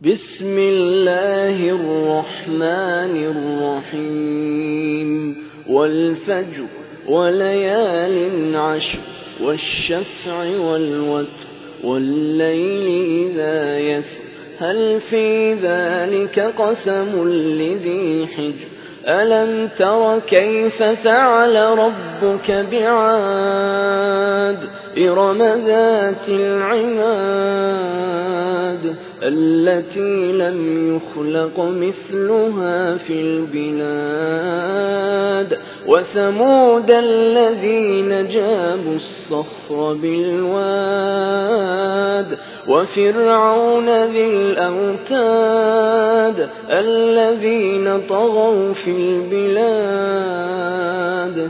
بسم الله الرحمن الرحيم والفجر وليال عشر والشفع والوتر والليل إذا يسر هل في ذلك قسم لذي حجر ألم تر كيف فعل ربك بعاد إرم ذات العماد التي لم يخلق مثلها في البلاد وثمود الذين جابوا الصخر بالواد وفرعون ذي الأوتاد الذين طغوا في البلاد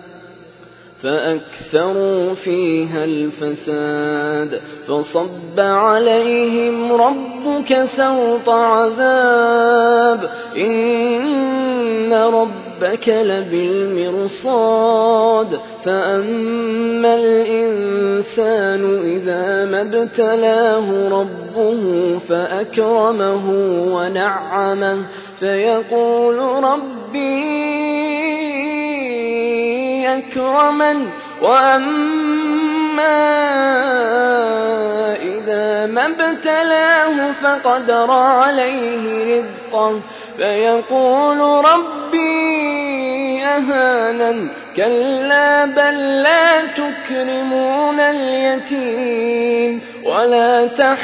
فأكثروا فيها الفساد فصب عليهم ربك سوط عذاب إن ربك لبالمرصاد فأما الإنسان إذا ما ابتلاه ربه فأكرمه ونعمه فيقول ربي أكرمن وأما إذا ما ابتلاه فقدر عليه رزقه فيقول ربي أهانن كلا بل لا تكرمون اليتيم ولا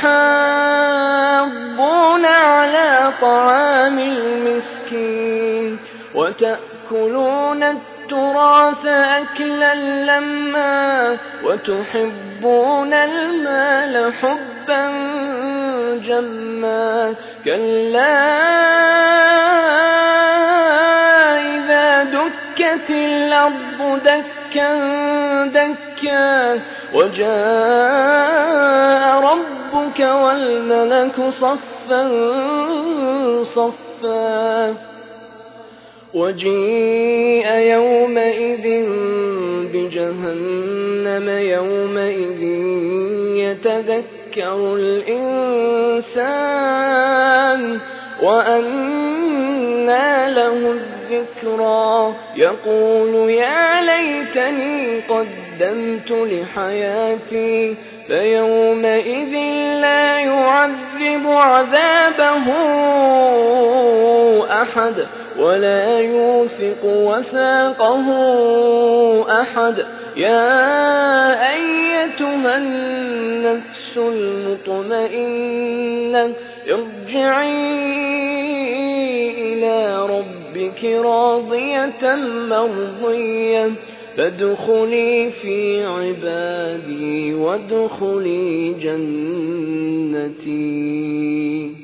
تحاضون على طعام المسكين وتأكلون التراث أكلا لما وتحبون المال حبا جما كلا إذا دكت الأرض دكا دكا وجاء ربك والملك صفا صفا وجيء يومئذ بجهنم يومئذ يتذكر الإنسان وأنى له الذكرى يقول يا ليتني قدمت لحياتي فيومئذ لا يعذب عذابه أحد ولا يوثق وثاقه أحد يا أيتها النفس المطمئنة ارجعي إلى ربك راضية مرضية فادخلي في عبادي وادخلي جنتي.